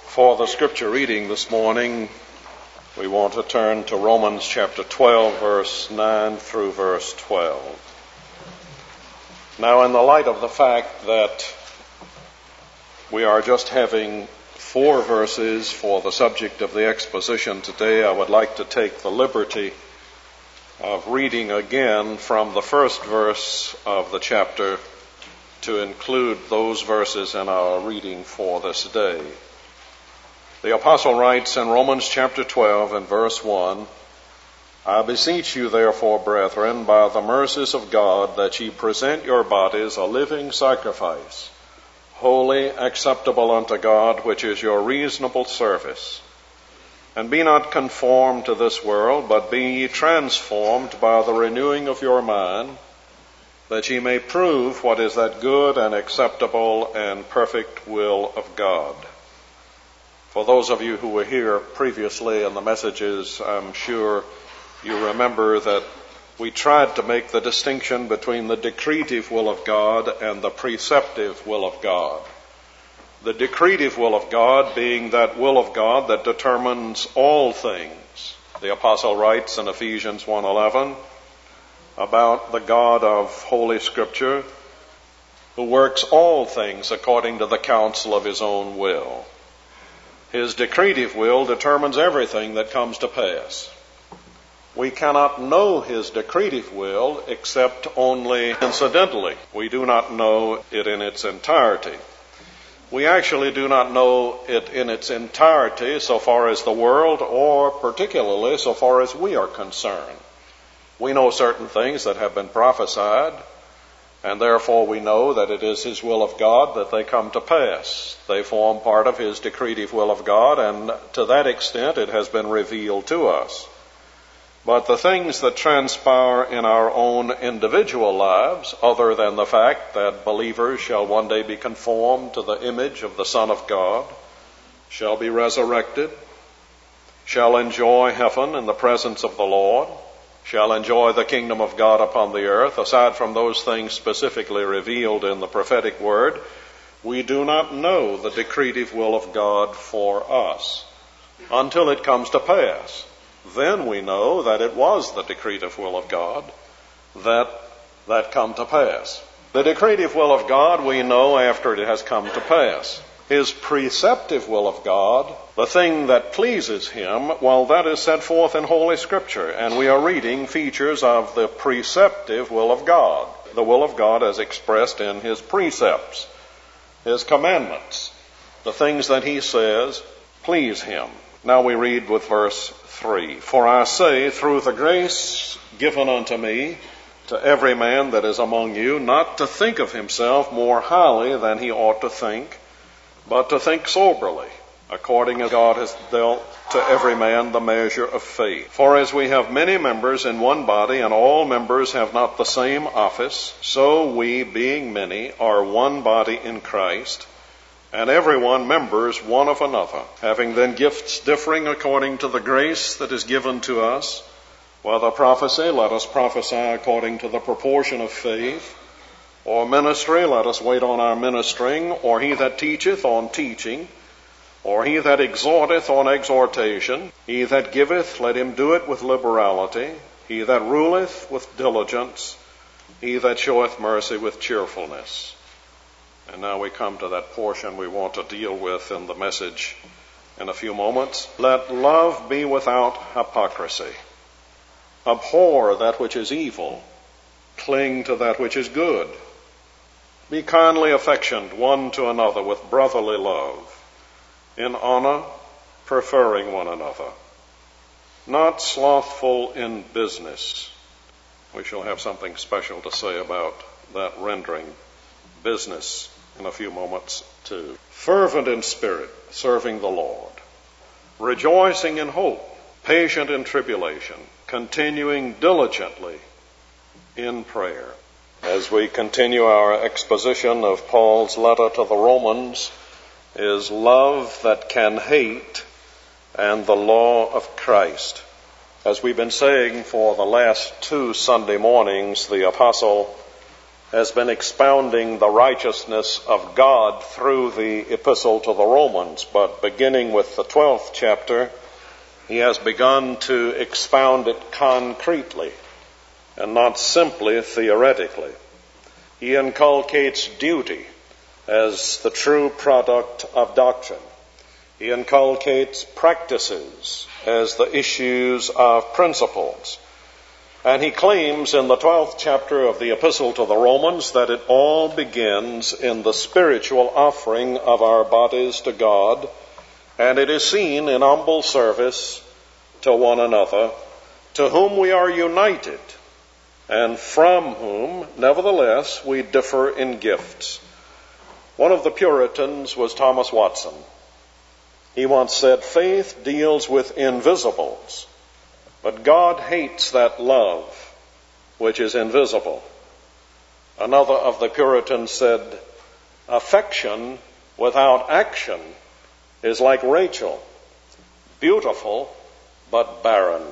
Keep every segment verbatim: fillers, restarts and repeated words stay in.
For the scripture reading this morning, we want to turn to Romans chapter twelve, verse nine through verse twelve. Now, in the light of the fact that we are just having four verses for the subject of the exposition today, I would like to take the liberty of reading again from the first verse of the chapter to include those verses in our reading for this day. The apostle writes in Romans chapter twelve and verse one, I beseech you therefore, brethren, by the mercies of God, that ye present your bodies a living sacrifice, holy, acceptable unto God, which is your reasonable service. And be not conformed to this world, but be ye transformed by the renewing of your mind, that ye may prove what is that good and acceptable and perfect will of God. For those of you who were here previously in the messages, I'm sure you remember that we tried to make the distinction between the decretive will of God and the preceptive will of God. The decretive will of God being that will of God that determines all things. The apostle writes in Ephesians one eleven about the God of Holy Scripture who works all things according to the counsel of his own will. His decretive will determines everything that comes to pass. We cannot know his decretive will except only incidentally. We do not know it in its entirety. We actually do not know it in its entirety so far as the world, or particularly so far as we are concerned. We know certain things that have been prophesied, and therefore we know that it is his will of God that they come to pass. They form part of his decretive will of God, and to that extent it has been revealed to us. But the things that transpire in our own individual lives, other than the fact that believers shall one day be conformed to the image of the Son of God, shall be resurrected, shall enjoy heaven in the presence of the Lord, shall enjoy the kingdom of God upon the earth, aside from those things specifically revealed in the prophetic word, we do not know the decretive will of God for us until it comes to pass. Then we know that it was the decretive will of God that that come to pass. The decretive will of God we know after it has come to pass. His preceptive will of God, the thing that pleases him, well, that is set forth in Holy Scripture, and we are reading features of the preceptive will of God, the will of God as expressed in his precepts, his commandments, the things that he says please him. Now we read with verse three, For I say, through the grace given unto me, to every man that is among you, not to think of himself more highly than he ought to think, but to think soberly, according as God has dealt to every man the measure of faith. For as we have many members in one body, and all members have not the same office, so we, being many, are one body in Christ, and every one members one of another, having then gifts differing according to the grace that is given to us. Whether prophecy, let us prophesy according to the proportion of faith, or ministry, let us wait on our ministering, or he that teacheth on teaching, or he that exhorteth on exhortation, he that giveth, let him do it with liberality, he that ruleth with diligence, he that showeth mercy with cheerfulness. And now we come to that portion we want to deal with in the message in a few moments. Let love be without hypocrisy. Abhor that which is evil. Cling to that which is good. Be kindly affectioned one to another with brotherly love, in honor preferring one another, not slothful in business. We shall have something special to say about that rendering, business, in a few moments too. Fervent in spirit, serving the Lord, rejoicing in hope, patient in tribulation, continuing diligently in prayer. As we continue our exposition of Paul's letter to the Romans, is love that can hate and the law of Christ. As we've been saying for the last two Sunday mornings, the apostle has been expounding the righteousness of God through the epistle to the Romans, but beginning with the twelfth chapter, he has begun to expound it concretely and not simply theoretically. He inculcates duty as the true product of doctrine. He inculcates practices as the issues of principles. And he claims in the twelfth chapter of the Epistle to the Romans that it all begins in the spiritual offering of our bodies to God, and it is seen in humble service to one another, to whom we are united, and from whom, nevertheless, we differ in gifts. One of the Puritans was Thomas Watson. He once said, "Faith deals with invisibles, but God hates that love which is invisible." Another of the Puritans said, "Affection without action is like Rachel, beautiful but barren."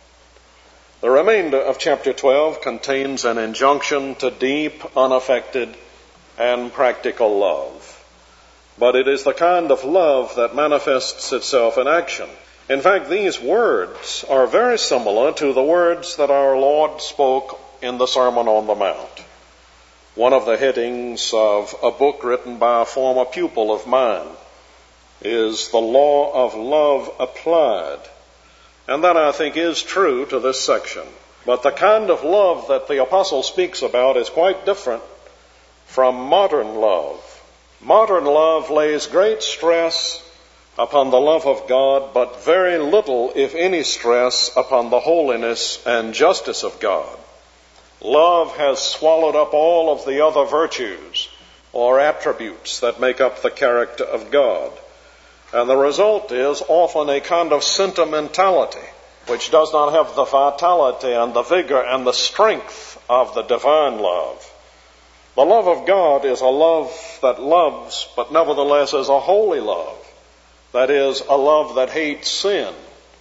The remainder of chapter twelve contains an injunction to deep, unaffected, and practical love. But it is the kind of love that manifests itself in action. In fact, these words are very similar to the words that our Lord spoke in the Sermon on the Mount. One of the headings of a book written by a former pupil of mine is The Law of Love Applied. And that, I think, is true to this section. But the kind of love that the apostle speaks about is quite different from modern love. Modern love lays great stress upon the love of God, but very little, if any, stress upon the holiness and justice of God. Love has swallowed up all of the other virtues or attributes that make up the character of God. And the result is often a kind of sentimentality, which does not have the vitality and the vigor and the strength of the divine love. The love of God is a love that loves, but nevertheless is a holy love. That is, a love that hates sin,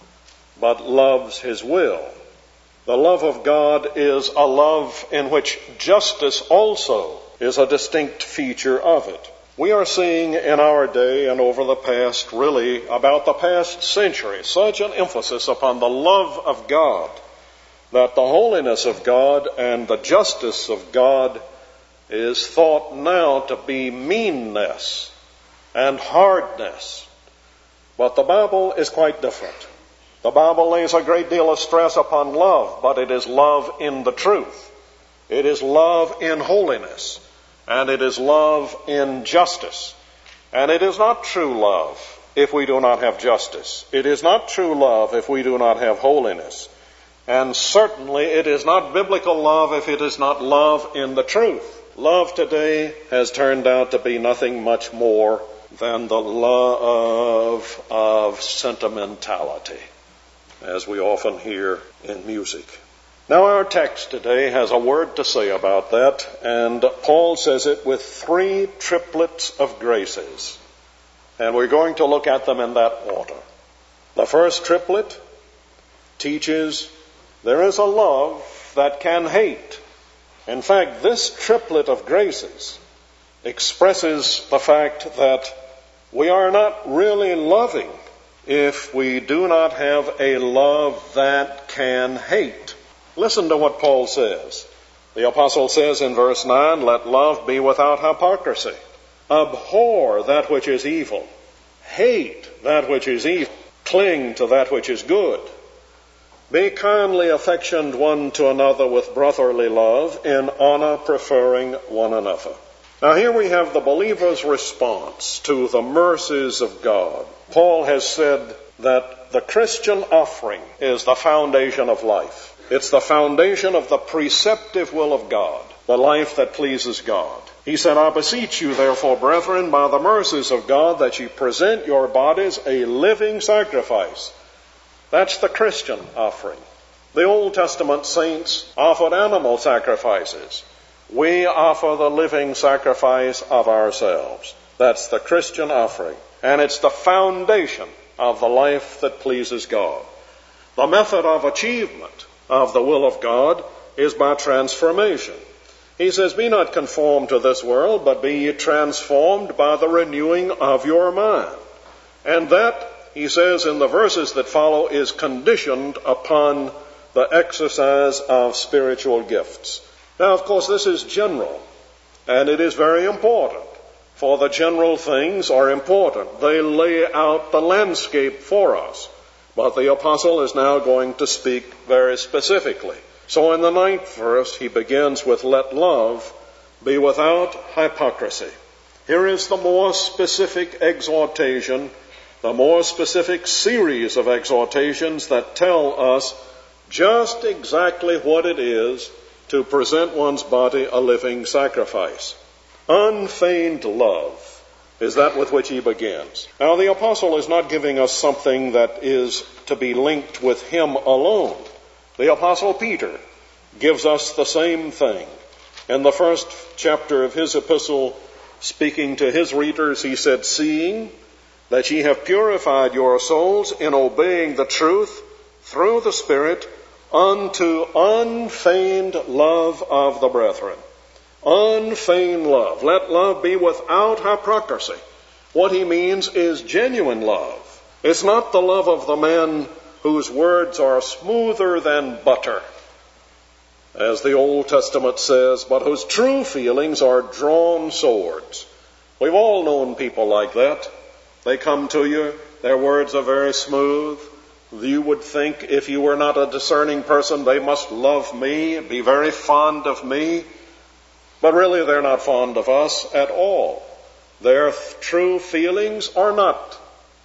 but loves His will. The love of God is a love in which justice also is a distinct feature of it. We are seeing in our day and over the past, really about the past century, such an emphasis upon the love of God that the holiness of God and the justice of God is thought now to be meanness and hardness. But the Bible is quite different. The Bible lays a great deal of stress upon love, but it is love in the truth. It is love in holiness. And it is love in justice. And it is not true love if we do not have justice. It is not true love if we do not have holiness. And certainly it is not biblical love if it is not love in the truth. Love today has turned out to be nothing much more than the love of sentimentality, as we often hear in music. Now, our text today has a word to say about that, and Paul says it with three triplets of graces. And we're going to look at them in that order. The first triplet teaches there is a love that can hate. In fact, this triplet of graces expresses the fact that we are not really loving if we do not have a love that can hate. Listen to what Paul says. The apostle says in verse nine, "Let love be without hypocrisy. Abhor that which is evil. Hate that which is evil. Cling to that which is good. Be kindly affectioned one to another with brotherly love, in honor preferring one another." Now here we have the believer's response to the mercies of God. Paul has said that the Christian offering is the foundation of life. It's the foundation of the preceptive will of God, the life that pleases God. He said, "I beseech you, therefore, brethren, by the mercies of God, that ye present your bodies a living sacrifice." That's the Christian offering. The Old Testament saints offered animal sacrifices. We offer the living sacrifice of ourselves. That's the Christian offering. And it's the foundation of the life that pleases God. The method of achievement of the will of God is by transformation. He says, be not conformed to this world, but be ye transformed by the renewing of your mind. And that, he says in the verses that follow, is conditioned upon the exercise of spiritual gifts. Now, of course, this is general, and it is very important, for the general things are important. They lay out the landscape for us. But the apostle is now going to speak very specifically. So in the ninth verse, he begins with, let love be without hypocrisy. Here is the more specific exhortation, the more specific series of exhortations that tell us just exactly what it is to present one's body a living sacrifice. Unfeigned love is that with which he begins. Now, the apostle is not giving us something that is to be linked with him alone. The apostle Peter gives us the same thing. In the first chapter of his epistle, speaking to his readers, he said, seeing that ye have purified your souls in obeying the truth through the Spirit unto unfeigned love of the brethren. Unfeigned love. Let love be without hypocrisy. What he means is genuine love. It's not the love of the man whose words are smoother than butter, as the Old Testament says, but whose true feelings are drawn swords. We've all known people like that. They come to you, their words are very smooth. You would think, if you were not a discerning person, they must love me, be very fond of me. But really, they're not fond of us at all. Their th- true feelings are not,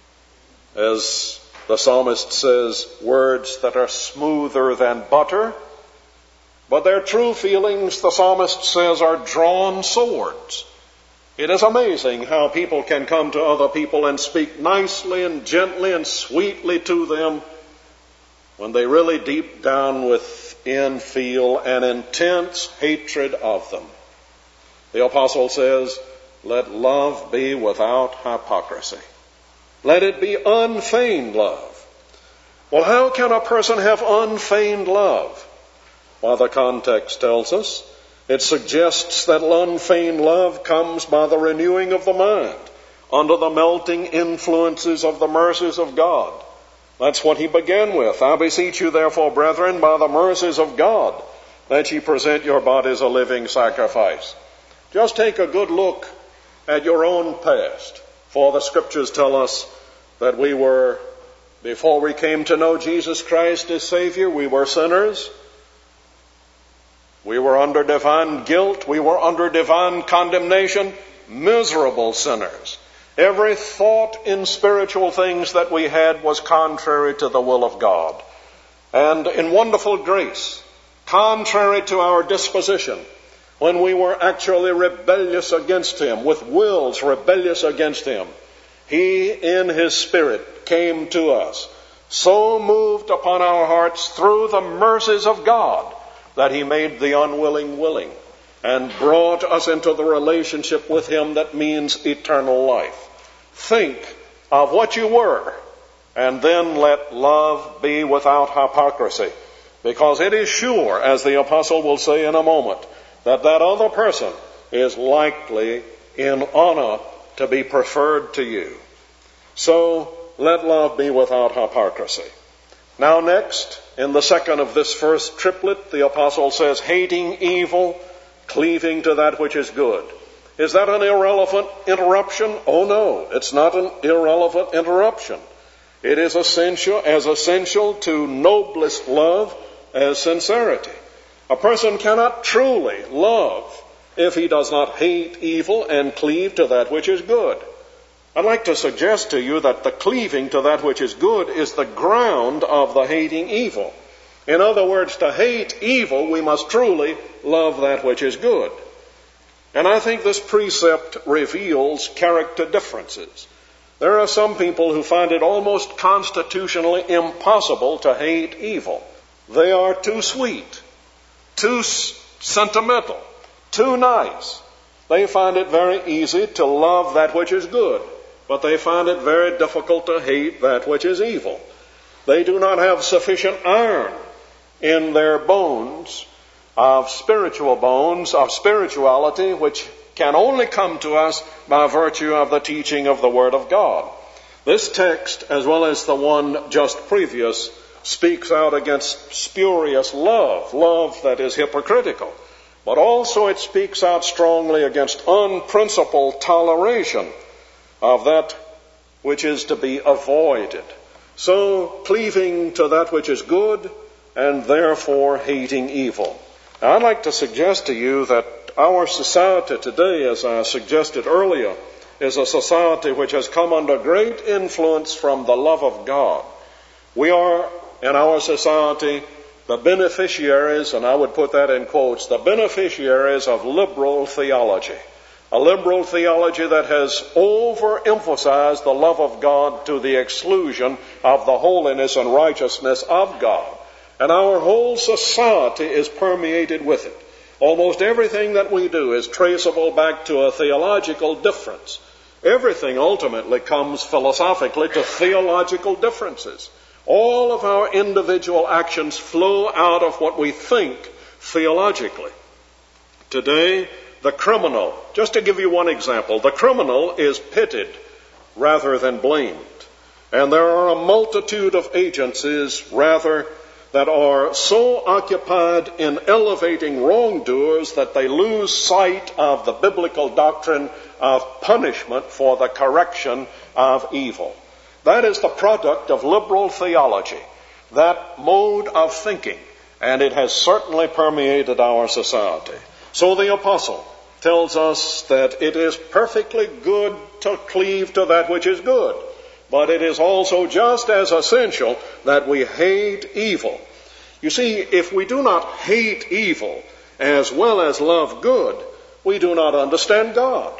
as the psalmist says, words that are smoother than butter. But their true feelings, the psalmist says, are drawn swords. It is amazing how people can come to other people and speak nicely and gently and sweetly to them when they really deep down within feel an intense hatred of them. The apostle says, let love be without hypocrisy. Let it be unfeigned love. Well, how can a person have unfeigned love? Well, the context tells us. It suggests that unfeigned love comes by the renewing of the mind, under the melting influences of the mercies of God. That's what he began with. I beseech you, therefore, brethren, by the mercies of God, that ye present your bodies a living sacrifice. Just take a good look at your own past, for the scriptures tell us that we were, before we came to know Jesus Christ as Savior, we were sinners. We were under divine guilt. We were under divine condemnation, miserable sinners. Every thought in spiritual things that we had was contrary to the will of God. And in wonderful grace, contrary to our disposition, when we were actually rebellious against Him, with wills rebellious against Him, He in His Spirit came to us, so moved upon our hearts through the mercies of God that He made the unwilling willing and brought us into the relationship with Him that means eternal life. Think of what you were, and then let love be without hypocrisy, because it is sure, as the apostle will say in a moment, that that other person is likely in honor to be preferred to you. So let love be without hypocrisy. Now next, in the second of this first triplet, the apostle says, hating evil, cleaving to that which is good. Is that an irrelevant interruption? Oh no, it's not an irrelevant interruption. It is essential, as essential to noblest love as sincerity. A person cannot truly love if he does not hate evil and cleave to that which is good. I'd like to suggest to you that the cleaving to that which is good is the ground of the hating evil. In other words, to hate evil, we must truly love that which is good. And I think this precept reveals character differences. There are some people who find it almost constitutionally impossible to hate evil. They are too sweet, too sentimental, too nice. They find it very easy to love that which is good, but they find it very difficult to hate that which is evil. They do not have sufficient iron in their bones of spiritual bones, of spirituality, which can only come to us by virtue of the teaching of the Word of God. This text, as well as the one just previous, speaks out against spurious love, love that is hypocritical. But also it speaks out strongly against unprincipled toleration of that which is to be avoided. So cleaving to that which is good and therefore hating evil. Now, I'd like to suggest to you that our society today, as I suggested earlier, is a society which has come under great influence from the love of God. We are, in our society, the beneficiaries, and I would put that in quotes, the beneficiaries of liberal theology. A liberal theology that has overemphasized the love of God to the exclusion of the holiness and righteousness of God. And our whole society is permeated with it. Almost everything that we do is traceable back to a theological difference. Everything ultimately comes philosophically to theological differences. All of our individual actions flow out of what we think theologically. Today, the criminal, just to give you one example, the criminal is pitied rather than blamed. And there are a multitude of agencies rather that are so occupied in elevating wrongdoers that they lose sight of the biblical doctrine of punishment for the correction of evil. That is the product of liberal theology, that mode of thinking, and it has certainly permeated our society. So the apostle tells us that it is perfectly good to cleave to that which is good, but it is also just as essential that we hate evil. You see, if we do not hate evil as well as love good, we do not understand God.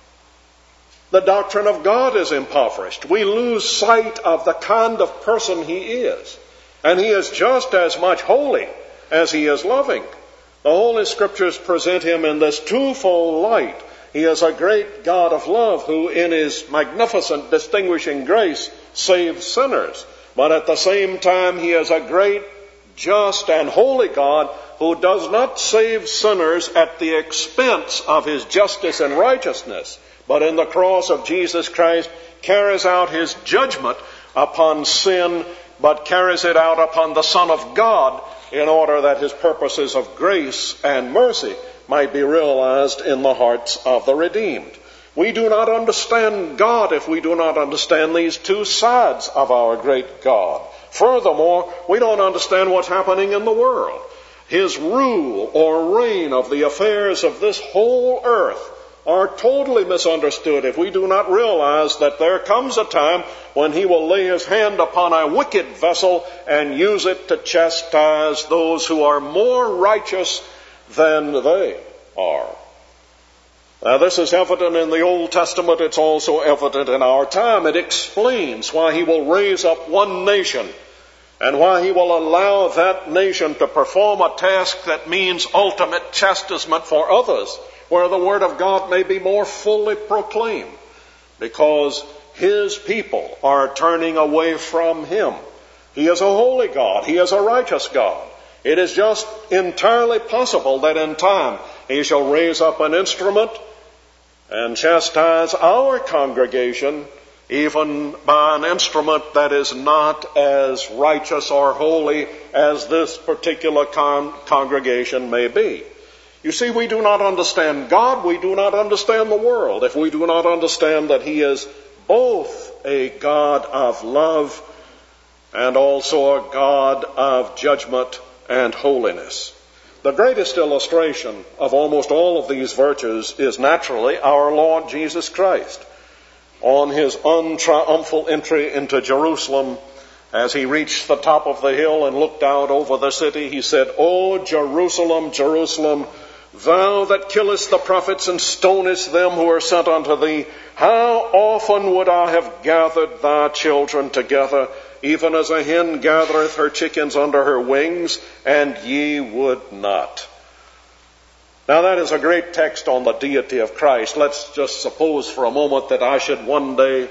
The doctrine of God is impoverished. We lose sight of the kind of person He is. And He is just as much holy as He is loving. The Holy Scriptures present Him in this twofold light. He is a great God of love who in His magnificent distinguishing grace saves sinners. But at the same time, He is a great, just, and holy God who does not save sinners at the expense of His justice and righteousness, but in the cross of Jesus Christ carries out His judgment upon sin, but carries it out upon the Son of God in order that His purposes of grace and mercy might be realized in the hearts of the redeemed. We do not understand God if we do not understand these two sides of our great God. Furthermore, we don't understand what's happening in the world. His rule or reign of the affairs of this whole earth are totally misunderstood if we do not realize that there comes a time when He will lay His hand upon a wicked vessel and use it to chastise those who are more righteous than they are. Now, this is evident in the Old Testament. It's also evident in our time. It explains why He will raise up one nation and why He will allow that nation to perform a task that means ultimate chastisement for others, where the Word of God may be more fully proclaimed, because His people are turning away from Him. He is a holy God. He is a righteous God. It is just entirely possible that in time He shall raise up an instrument and chastise our congregation, even by an instrument that is not as righteous or holy as this particular con- congregation may be. You see, we do not understand God, we do not understand the world, if we do not understand that He is both a God of love and also a God of judgment and holiness. The greatest illustration of almost all of these virtues is naturally our Lord Jesus Christ. On His untriumphal entry into Jerusalem, as He reached the top of the hill and looked out over the city, He said, "O Jerusalem, Jerusalem, thou that killest the prophets and stonest them who are sent unto thee, how often would I have gathered thy children together, even as a hen gathereth her chickens under her wings, and ye would not." Now that is a great text on the deity of Christ. Let's just suppose for a moment that I should one day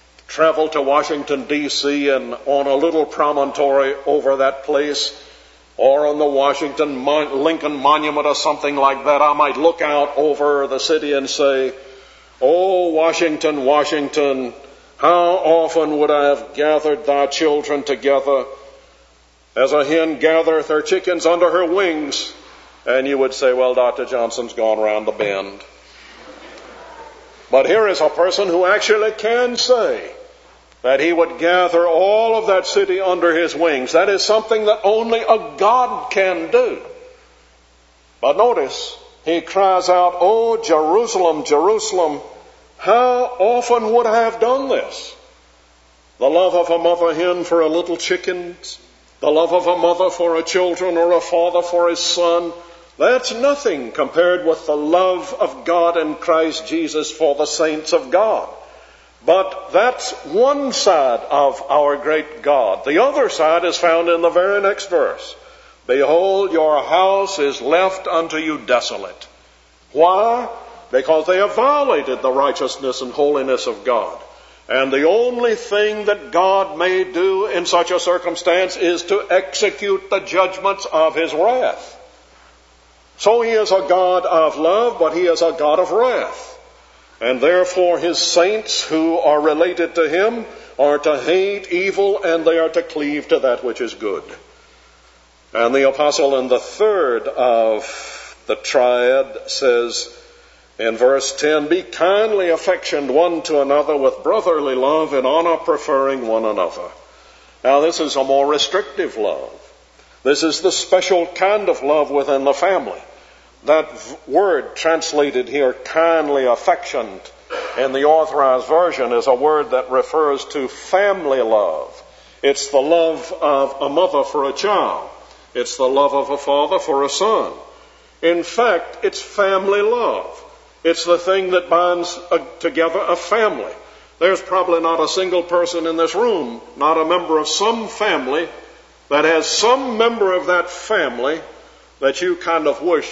travel to Washington, D C, and on a little promontory over that place or on the Washington Mon- Lincoln Monument or something like that, I might look out over the city and say, "Oh, Washington, Washington, how often would I have gathered thy children together as a hen gathereth her chickens under her wings?" And you would say, "Well, Doctor Johnson's gone round the bend." But here is a person who actually can say that he would gather all of that city under his wings. That is something that only a God can do. But notice, he cries out, "Oh, Jerusalem, Jerusalem, how often would I have done this?" The love of a mother hen for a little chickens, the love of a mother for her children or a father for his son, that's nothing compared with the love of God in Christ Jesus for the saints of God. But that's one side of our great God. The other side is found in the very next verse. "Behold, your house is left unto you desolate." Why? Because they have violated the righteousness and holiness of God. And the only thing that God may do in such a circumstance is to execute the judgments of his wrath. So he is a God of love, but he is a God of wrath. And therefore his saints who are related to him are to hate evil, and they are to cleave to that which is good. And the apostle in the third of the triad says in verse ten, "Be kindly affectioned one to another with brotherly love, in honor preferring one another." Now this is a more restrictive love. This is the special kind of love within the family. That word translated here, kindly affectioned, in the Authorized Version is a word that refers to family love. It's the love of a mother for a child. It's the love of a father for a son. In fact, it's family love. It's the thing that binds a, together a family. There's probably not a single person in this room, not a member of some family, that has some member of that family that you kind of wish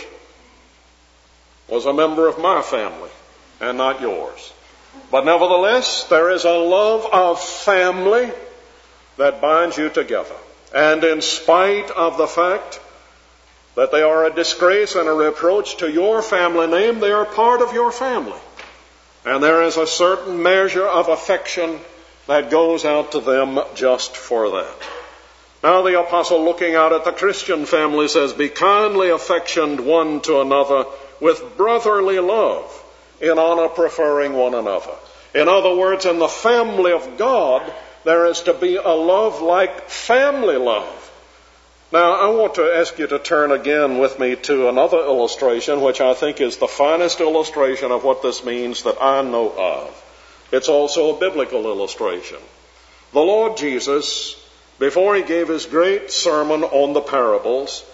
was a member of my family and not yours. But nevertheless, there is a love of family that binds you together. And in spite of the fact that they are a disgrace and a reproach to your family name, they are part of your family. And there is a certain measure of affection that goes out to them just for that. Now the apostle, looking out at the Christian family, says, "Be kindly affectioned one to another with brotherly love, in honor preferring one another." In other words, in the family of God, there is to be a love like family love. Now, I want to ask you to turn again with me to another illustration, which I think is the finest illustration of what this means that I know of. It's also a biblical illustration. The Lord Jesus, before he gave his great sermon on the parables,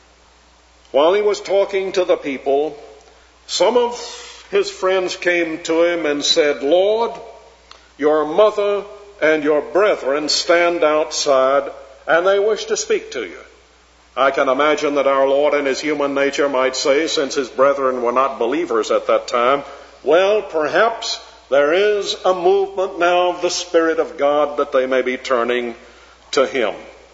while he was talking to the people, some of his friends came to him and said, "Lord, your mother and your brethren stand outside, and they wish to speak to you." I can imagine that our Lord in his human nature might say, since his brethren were not believers at that time, well, perhaps there is a movement now of the Spirit of God that they may be turning to him.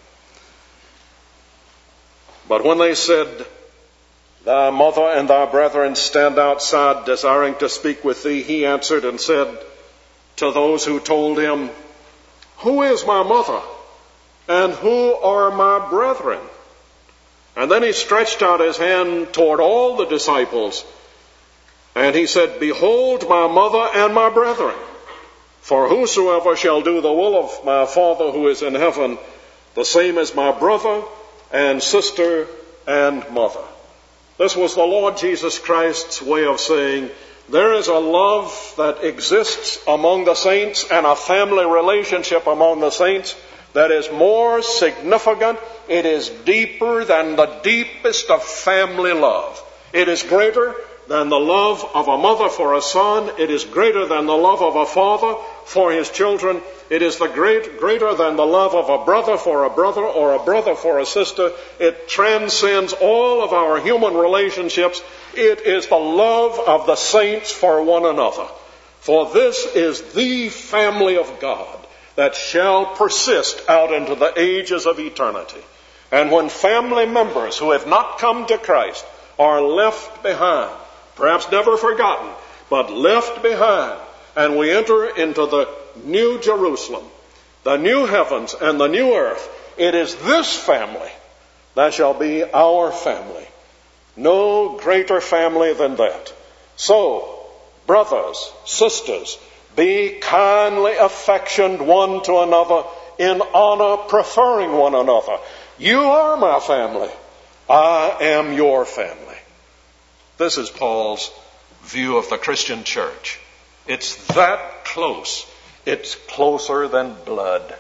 But when they said, "Thy mother and thy brethren stand outside desiring to speak with thee," he answered and said to those who told him, "Who is my mother and who are my brethren?" And then he stretched out his hand toward all the disciples and he said, "Behold my mother and my brethren. For whosoever shall do the will of my Father who is in heaven, the same is my brother and sister and mother." This was the Lord Jesus Christ's way of saying, there is a love that exists among the saints and a family relationship among the saints that is more significant. It is deeper than the deepest of family love. It is greater than the love of a mother for a son. It is greater than the love of a father for his children. It is the great, greater than the love of a brother for a brother or a brother for a sister. It transcends all of our human relationships. It is the love of the saints for one another. For this is the family of God that shall persist out into the ages of eternity. And when family members who have not come to Christ are left behind, perhaps never forgotten, but left behind, and we enter into the new Jerusalem, the new heavens and the new earth, it is this family that shall be our family. No greater family than that. So, brothers, sisters, be kindly affectioned one to another, in honor preferring one another. You are my family. I am your family. This is Paul's view of the Christian church. It's that close. It's closer than blood.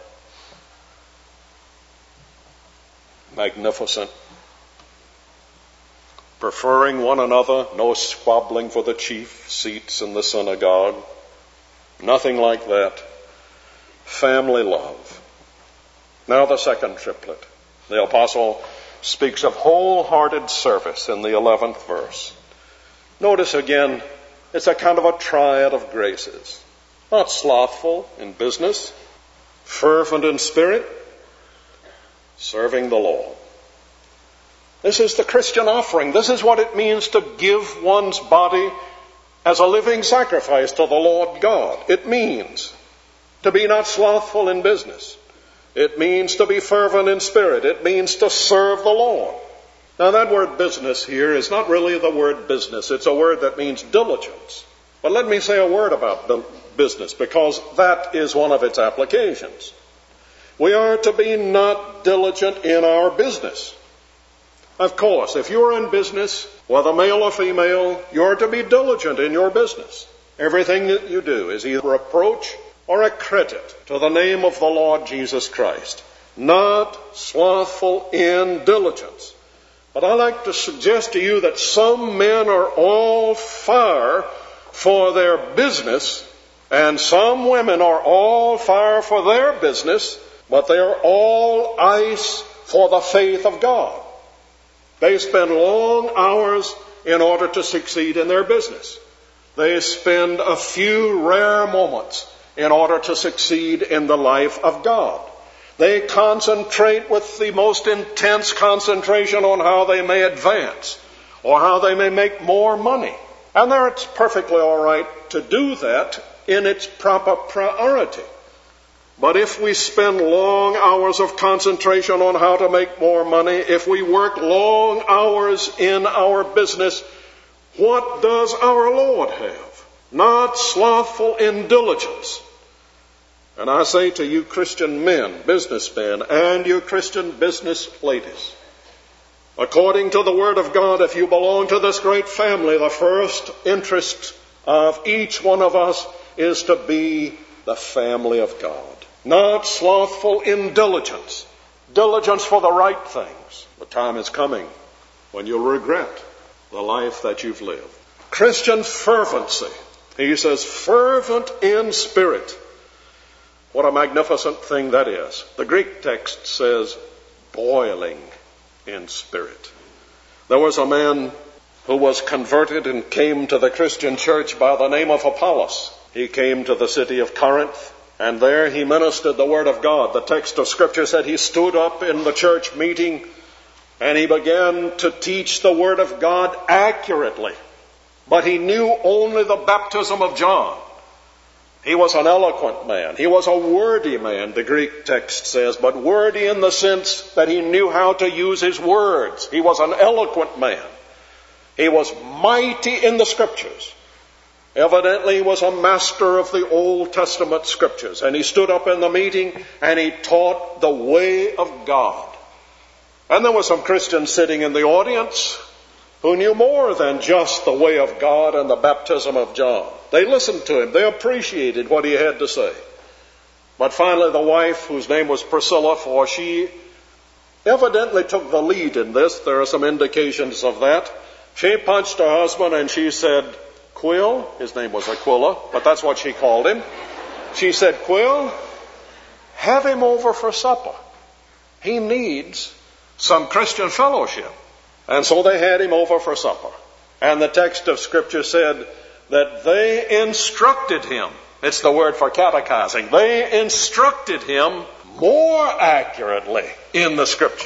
Magnificent. Preferring one another, no squabbling for the chief seats in the synagogue. Nothing like that. Family love. Now the second triplet. The apostle speaks of wholehearted service in the eleventh verse. Notice again, it's a kind of a triad of graces. Not slothful in business, fervent in spirit, serving the Lord. This is the Christian offering. This is what it means to give one's body as a living sacrifice to the Lord God. It means to be not slothful in business. It means to be fervent in spirit. It means to serve the Lord. Now that word business here is not really the word business. It's a word that means diligence. But let me say a word about business, because that is one of its applications. We are to be not diligent in our business. Of course, if you're in business, whether male or female, you're to be diligent in your business. Everything that you do is either a reproach or a credit to the name of the Lord Jesus Christ. Not slothful in diligence. But I like to suggest to you that some men are all fire for their business, and some women are all fire for their business, but they are all ice for the faith of God. They spend long hours in order to succeed in their business. They spend a few rare moments in order to succeed in the life of God. They concentrate with the most intense concentration on how they may advance or how they may make more money. And there it's perfectly all right to do that in its proper priority. But if we spend long hours of concentration on how to make more money, if we work long hours in our business, what does our Lord have? Not slothful in diligence. And I say to you Christian men, businessmen, and you Christian business ladies, according to the Word of God, if you belong to this great family, the first interest of each one of us is to be the family of God. Not slothful in diligence. Diligence for the right things. The time is coming when you'll regret the life that you've lived. Christian fervency. He says, fervent in spirit. What a magnificent thing that is. The Greek text says, boiling in spirit. There was a man who was converted and came to the Christian church by the name of Apollos. He came to the city of Corinth, and there he ministered the Word of God. The text of Scripture said he stood up in the church meeting and he began to teach the Word of God accurately. But he knew only the baptism of John. He was an eloquent man. He was a wordy man, the Greek text says, but wordy in the sense that he knew how to use his words. He was an eloquent man. He was mighty in the Scriptures. Evidently, he was a master of the Old Testament Scriptures. And he stood up in the meeting and he taught the way of God. And there were some Christians sitting in the audience who knew more than just the way of God and the baptism of John. They listened to him. They appreciated what he had to say. But finally, the wife, whose name was Priscilla, for she evidently took the lead in this. There are some indications of that. She punched her husband and she said, Quill, his name was Aquila, but that's what she called him. She said, Quill, have him over for supper. He needs some Christian fellowship. And so they had him over for supper. And the text of Scripture said that they instructed him. It's the word for catechizing. They instructed him more accurately in the Scriptures.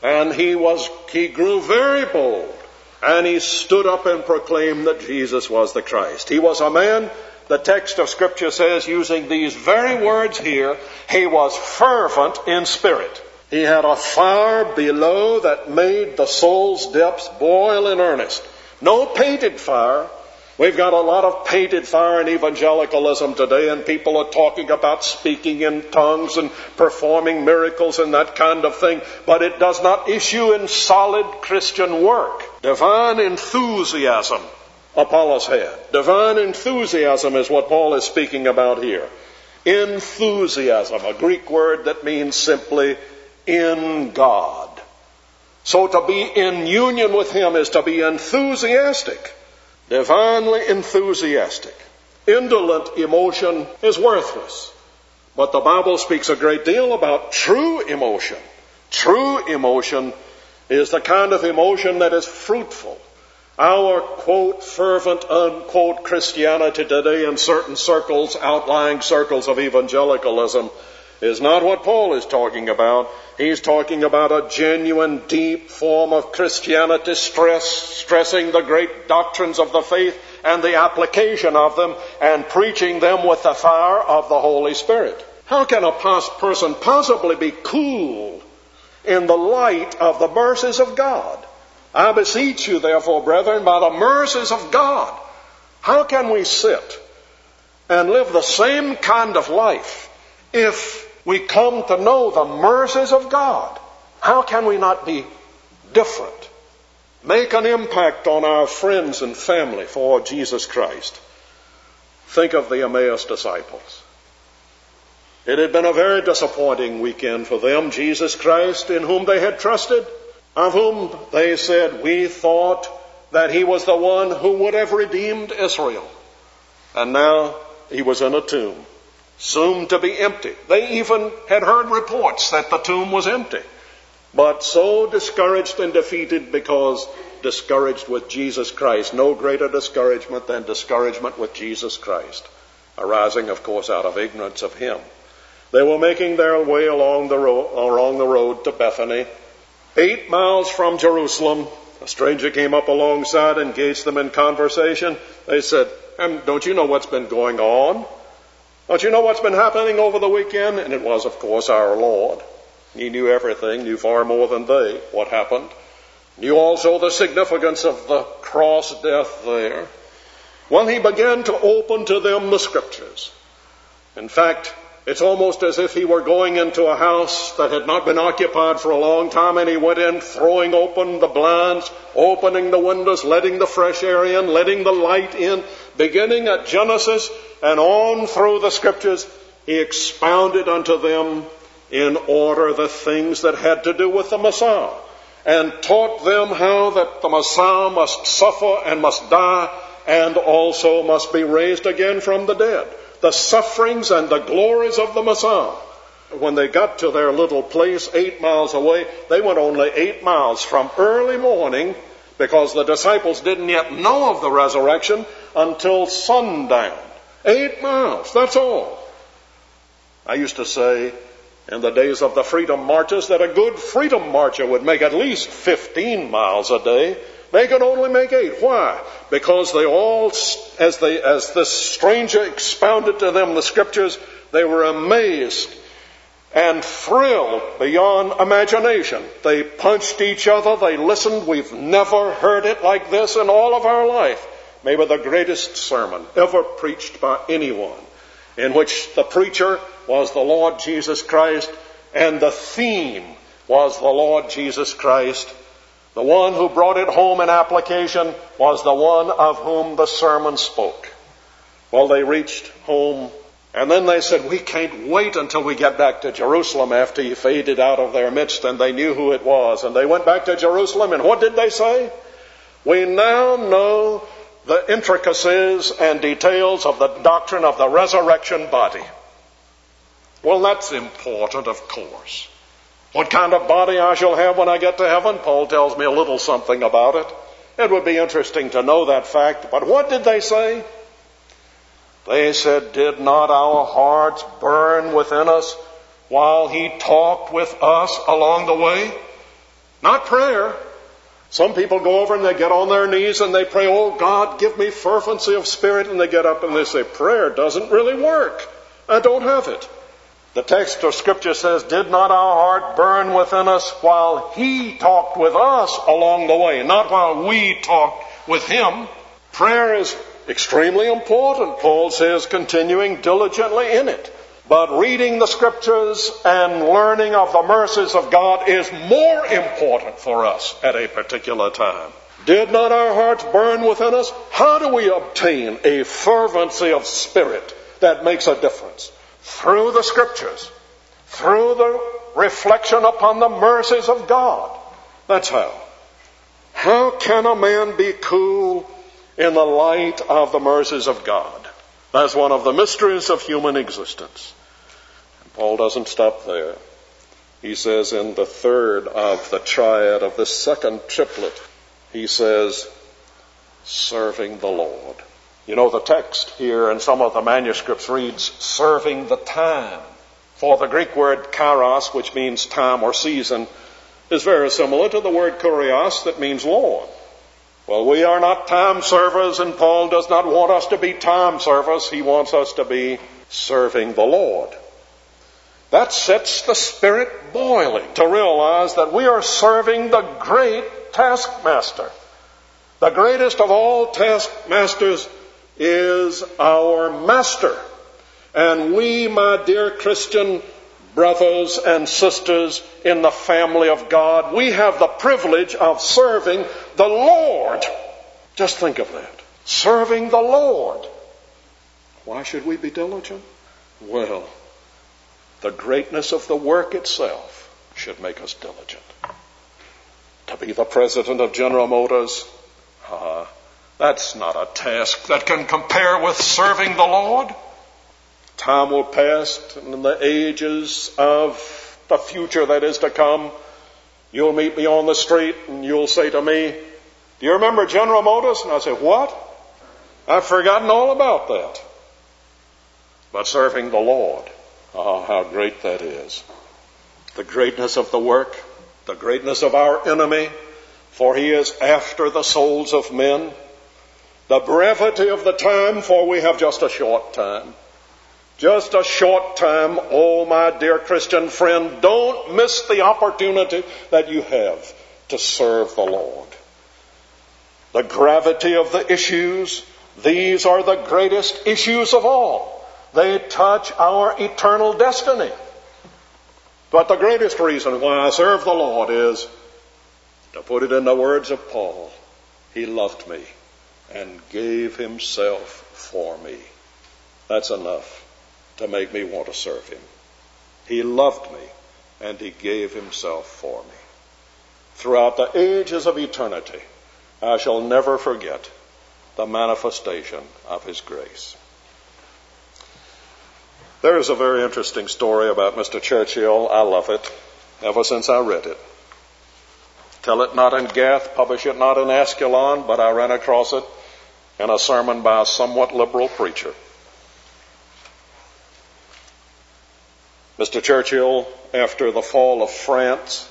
And he was, he grew very bold. And he stood up and proclaimed that Jesus was the Christ. He was a man, the text of Scripture says, using these very words here, he was fervent in spirit. He had a fire below that made the soul's depths boil in earnest. No painted fire. We've got a lot of painted fire in evangelicalism today, and people are talking about speaking in tongues and performing miracles and that kind of thing, but it does not issue in solid Christian work. Divine enthusiasm, Apollos had. Divine enthusiasm is what Paul is speaking about here. Enthusiasm, a Greek word that means simply in God. So to be in union with Him is to be enthusiastic. Divinely enthusiastic. Indolent emotion is worthless. But the Bible speaks a great deal about true emotion. True emotion is the kind of emotion that is fruitful. Our, quote, fervent, unquote, Christianity today in certain circles, outlying circles of evangelicalism, is not what Paul is talking about. He's talking about a genuine, deep form of Christianity, stress, stressing the great doctrines of the faith and the application of them, and preaching them with the fire of the Holy Spirit. How can a person possibly be cool in the light of the mercies of God? I beseech you, therefore, brethren, by the mercies of God. How can we sit and live the same kind of life if we come to know the mercies of God? How can we not be different? Make an impact on our friends and family for Jesus Christ. Think of the Emmaus disciples. It had been a very disappointing weekend for them. Jesus Christ, in whom they had trusted, of whom they said, we thought that He was the one who would have redeemed Israel. And now He was in a tomb, soon to be empty. They even had heard reports that the tomb was empty. But so discouraged and defeated because discouraged with Jesus Christ. No greater discouragement than discouragement with Jesus Christ, arising, of course, out of ignorance of Him. They were making their way along the road, along the road to Bethany. Eight miles from Jerusalem, a stranger came up alongside and engaged them in conversation. They said, "And don't you know what's been going on? Don't you know what's been happening over the weekend?" And it was, of course, our Lord. He knew everything, knew far more than they what happened. Knew also the significance of the cross death there. Well, He began to open to them the Scriptures. In fact, it's almost as if He were going into a house that had not been occupied for a long time, and He went in, throwing open the blinds, opening the windows, letting the fresh air in, letting the light in. Beginning at Genesis and on through the Scriptures, He expounded unto them in order the things that had to do with the Messiah, and taught them how that the Messiah must suffer and must die, and also must be raised again from the dead. The sufferings and the glories of the Messiah. When they got to their little place eight miles away, they went only eight miles from early morning, because the disciples didn't yet know of the resurrection until sundown. Eight miles, that's all. I used to say in the days of the freedom marches that a good freedom marcher would make at least fifteen miles a day. They could only make eight. Why? Because they all, as they, as this stranger expounded to them the Scriptures, they were amazed and thrilled beyond imagination. They punched each other. They listened. We've never heard it like this in all of our life. Maybe the greatest sermon ever preached by anyone, in which the preacher was the Lord Jesus Christ, and the theme was the Lord Jesus Christ. The one who brought it home in application was the one of whom the sermon spoke. Well, they reached home, and then they said, "We can't wait until we get back to Jerusalem," after He faded out of their midst, and they knew who it was. And they went back to Jerusalem, and what did they say? "We now know the intricacies and details of the doctrine of the resurrection body." Well, that's important, of course. What kind of body I shall have when I get to heaven, Paul tells me a little something about it. It would be interesting to know that fact. But what did they say? They said, "Did not our hearts burn within us while He talked with us along the way?" Not prayer. Some people go over and they get on their knees and they pray, oh God, give me fervency of spirit. And they get up and they say, prayer doesn't really work. I don't have it. The text of Scripture says, did not our heart burn within us while He talked with us along the way, not while we talked with Him. Prayer is extremely important, Paul says, continuing diligently in it. But reading the Scriptures and learning of the mercies of God is more important for us at a particular time. Did not our hearts burn within us? How do we obtain a fervency of spirit that makes a difference? Through the Scriptures, through the reflection upon the mercies of God. That's how. How can a man be cool in the light of the mercies of God? That's one of the mysteries of human existence. And Paul doesn't stop there. He says in the third of the triad of the second triplet, he says, serving the Lord. You know, the text here in some of the manuscripts reads, serving the time. For the Greek word kairos, which means time or season, is very similar to the word kurios that means Lord. Well, we are not time servers, and Paul does not want us to be time servers. He wants us to be serving the Lord. That sets the spirit boiling to realize that we are serving the great taskmaster. The greatest of all taskmasters is our Master. And we, my dear Christian brothers and sisters in the family of God, we have the privilege of serving the Lord. Just think of that. Serving the Lord. Why should we be diligent? Well, the greatness of the work itself should make us diligent. To be the president of General Motors, uh, that's not a task that can compare with serving the Lord. Time will pass, and in the ages of the future that is to come, you'll meet me on the street and you'll say to me, do you remember General Motors? And I'll say, what? I've forgotten all about that. But serving the Lord, oh, how great that is. The greatness of the work, the greatness of our enemy, for he is after the souls of men. The brevity of the time, for we have just a short time. Just a short time. Oh, my dear Christian friend, don't miss the opportunity that you have to serve the Lord. The gravity of the issues, these are the greatest issues of all. They touch our eternal destiny. But the greatest reason why I serve the Lord is, to put it in the words of Paul, He loved me and gave Himself for me. That's enough to make me want to serve Him. He loved me and He gave Himself for me. Throughout the ages of eternity, I shall never forget the manifestation of His grace. There is a very interesting story about Mister Churchill. I love it ever since I read it. Tell it not in Gath, publish it not in Ascalon, but I ran across it in a sermon by a somewhat liberal preacher. Mister Churchill, after the fall of France,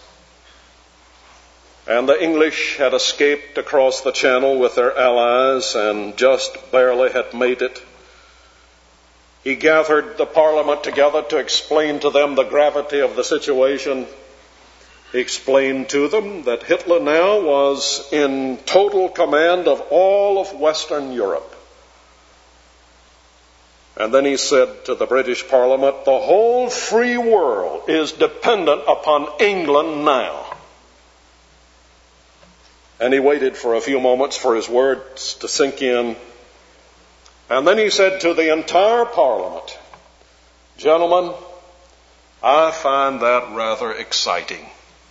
and the English had escaped across the Channel with their allies and just barely had made it, he gathered the Parliament together to explain to them the gravity of the situation. He explained to them that Hitler now was in total command of all of Western Europe. And then he said to the British Parliament, the whole free world is dependent upon England now. And he waited for a few moments for his words to sink in. And then he said to the entire Parliament, gentlemen, I find that rather exciting.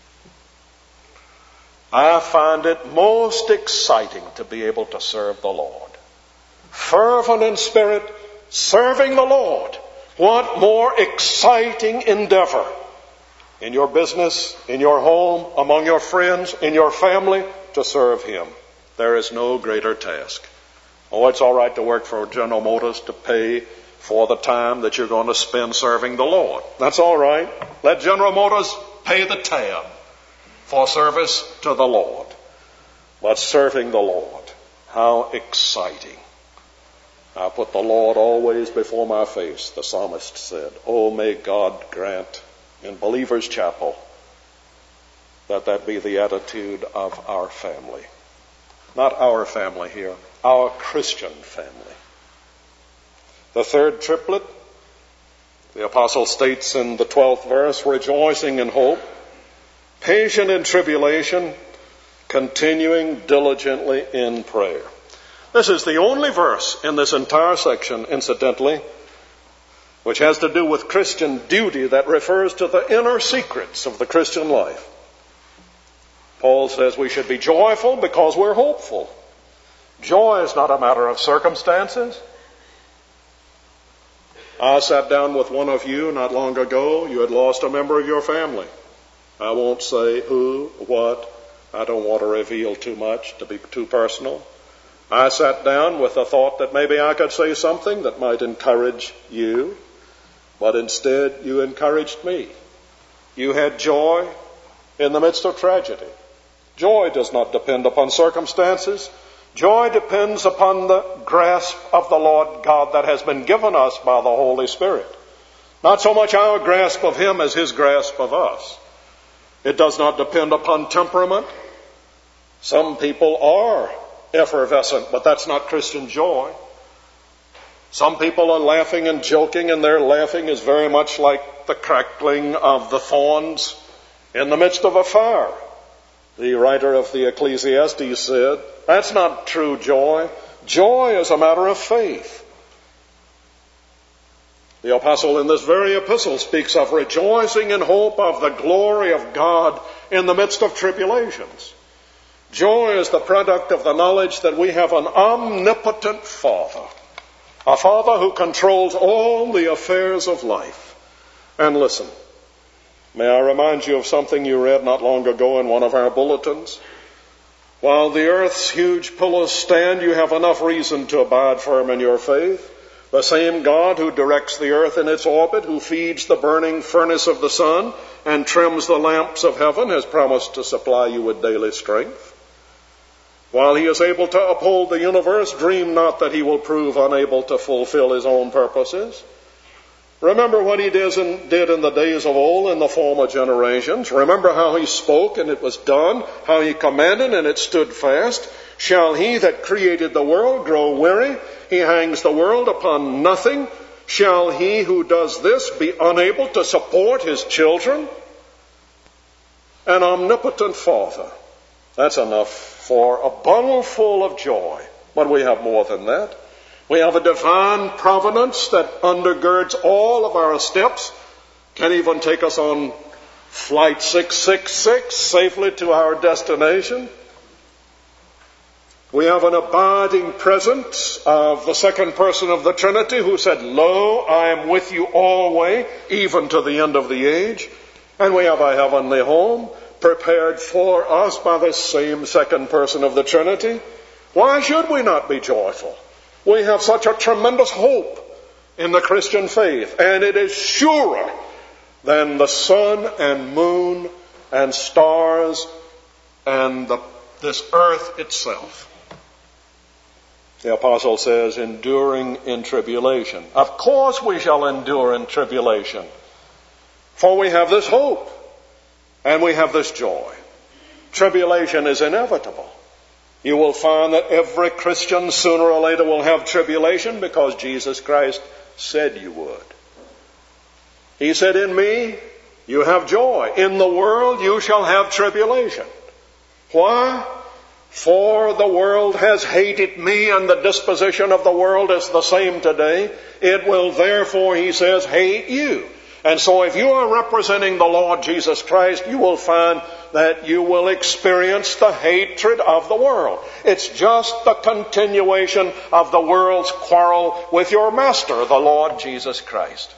I find it most exciting to be able to serve the Lord. Fervent in spirit, serving the Lord. What more exciting endeavor in your business, in your home, among your friends, in your family, to serve Him. There is no greater task. Oh, it's all right to work for General Motors to pay for the time that you're going to spend serving the Lord. That's all right. Let General Motors pay the tab for service to the Lord. But serving the Lord, how exciting. I put the Lord always before my face, the psalmist said. Oh, may God grant in Believer's Chapel that that be the attitude of our family. Not our family here, our Christian family. The third triplet, the apostle states in the twelfth verse, rejoicing in hope, patient in tribulation, continuing diligently in prayer. This is the only verse in this entire section, incidentally, which has to do with Christian duty that refers to the inner secrets of the Christian life. Paul says we should be joyful because we're hopeful. Joy is not a matter of circumstances. I sat down with one of you not long ago. You had lost a member of your family. I won't say who, what. I don't want to reveal too much, to be too personal. I sat down with the thought that maybe I could say something that might encourage you, but instead you encouraged me. You had joy in the midst of tragedy. Joy does not depend upon circumstances. Joy depends upon the grasp of the Lord God that has been given us by the Holy Spirit. Not so much our grasp of Him as His grasp of us. It does not depend upon temperament. Some people are effervescent, but that's not Christian joy. Some people are laughing and joking, and their laughing is very much like the crackling of the thorns in the midst of a fire. The writer of the Ecclesiastes said, that's not true joy. Joy is a matter of faith. The apostle in this very epistle speaks of rejoicing in hope of the glory of God in the midst of tribulations. Joy is the product of the knowledge that we have an omnipotent Father, a Father who controls all the affairs of life. And listen, may I remind you of something you read not long ago in one of our bulletins? While the earth's huge pillars stand, you have enough reason to abide firm in your faith. The same God who directs the earth in its orbit, who feeds the burning furnace of the sun and trims the lamps of heaven, has promised to supply you with daily strength. While He is able to uphold the universe, dream not that He will prove unable to fulfill His own purposes. Remember what He did in the days of old in the former generations. Remember how He spoke and it was done, how He commanded and it stood fast. Shall He that created the world grow weary? He hangs the world upon nothing. Shall He who does this be unable to support His children? An omnipotent Father. That's enough for a bottle full of joy. But we have more than that. We have a divine providence that undergirds all of our steps, can even take us on flight six six six safely to our destination. We have an abiding presence of the second person of the Trinity who said, Lo, I am with you always, even to the end of the age. And we have a heavenly home prepared for us by the same second person of the Trinity. Why should we not be joyful? We have such a tremendous hope in the Christian faith, and it is surer than the sun and moon and stars and the, this earth itself. The apostle says, enduring in tribulation. Of course we shall endure in tribulation, for we have this hope and we have this joy. Tribulation is inevitable. You will find that every Christian sooner or later will have tribulation because Jesus Christ said you would. He said, in me you have joy. In the world you shall have tribulation. Why? For the world has hated me, and the disposition of the world is the same today. It will therefore, he says, hate you. And so if you are representing the Lord Jesus Christ, you will find that you will experience the hatred of the world. It's just the continuation of the world's quarrel with your master, the Lord Jesus Christ.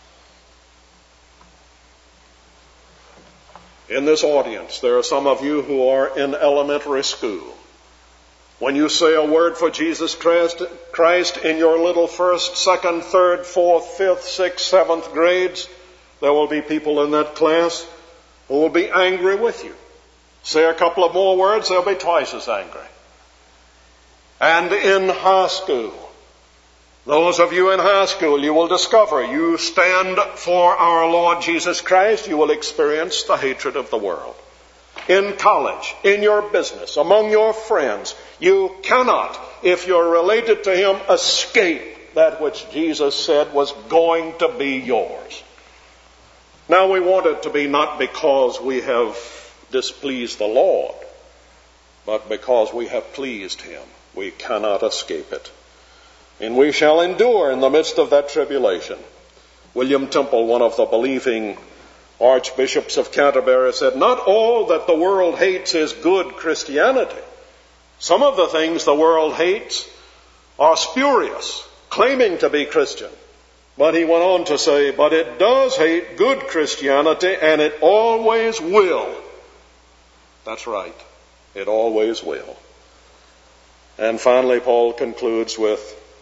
In this audience, there are some of you who are in elementary school. When you say a word for Jesus Christ, Christ in your little first, second, third, fourth, fifth, sixth, seventh grades, there will be people in that class who will be angry with you. Say a couple of more words, they'll be twice as angry. And in high school, those of you in high school, you will discover you stand for our Lord Jesus Christ, you will experience the hatred of the world. In college, in your business, among your friends, you cannot, if you're related to Him, escape that which Jesus said was going to be yours. Now we want it to be not because we have displeased the Lord, but because we have pleased Him. We cannot escape it. And we shall endure in the midst of that tribulation. William Temple, one of the believing archbishops of Canterbury, said, not all that the world hates is good Christianity. Some of the things the world hates are spurious, claiming to be Christian. But he went on to say, but it does hate good Christianity, and it always will. That's right. It always will. And finally, Paul concludes with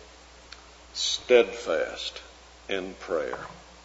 steadfast in prayer.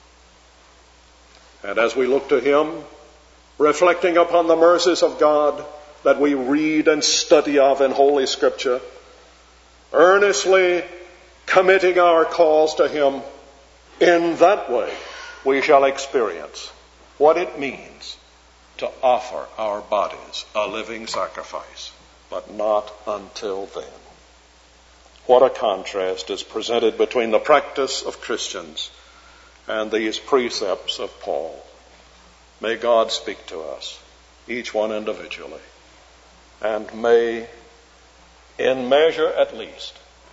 And as we look to Him, reflecting upon the mercies of God that we read and study of in Holy Scripture, earnestly committing our cause to Him, in that way we shall experience what it means to offer our bodies a living sacrifice. But not until then. What a contrast is presented between the practice of Christians and these precepts of Paul. May God speak to us, each one individually, and may, in measure at least,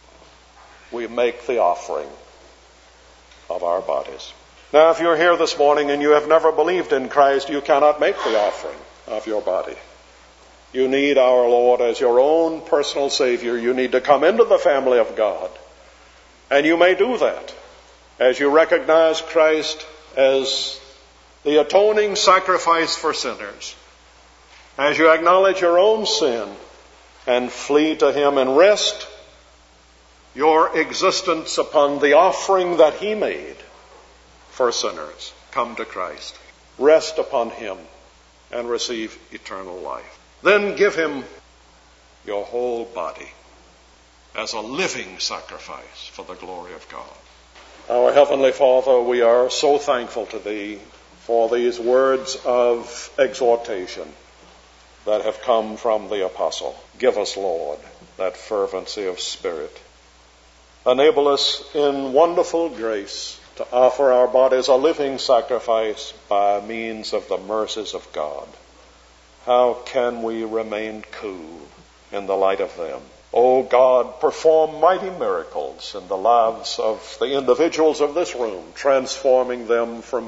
we make the offering of our bodies. Now, if you're here this morning and you have never believed in Christ, you cannot make the offering of your body. You need our Lord as your own personal Savior. You need to come into the family of God. And you may do that as you recognize Christ as the atoning sacrifice for sinners. As you acknowledge your own sin and flee to Him and rest your existence upon the offering that He made for sinners. Come to Christ. Rest upon Him and receive eternal life. Then give Him your whole body as a living sacrifice for the glory of God. Our Heavenly Father, we are so thankful to Thee for these words of exhortation that have come from the Apostle. Give us, Lord, that fervency of spirit. Enable us in wonderful grace to offer our bodies a living sacrifice by means of the mercies of God. How can we remain cool in the light of them? O God, perform mighty miracles in the lives of the individuals of this room, transforming them from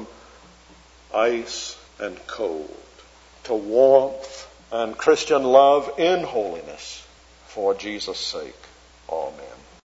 ice and cold to warmth and Christian love in holiness for Jesus' sake. Amen.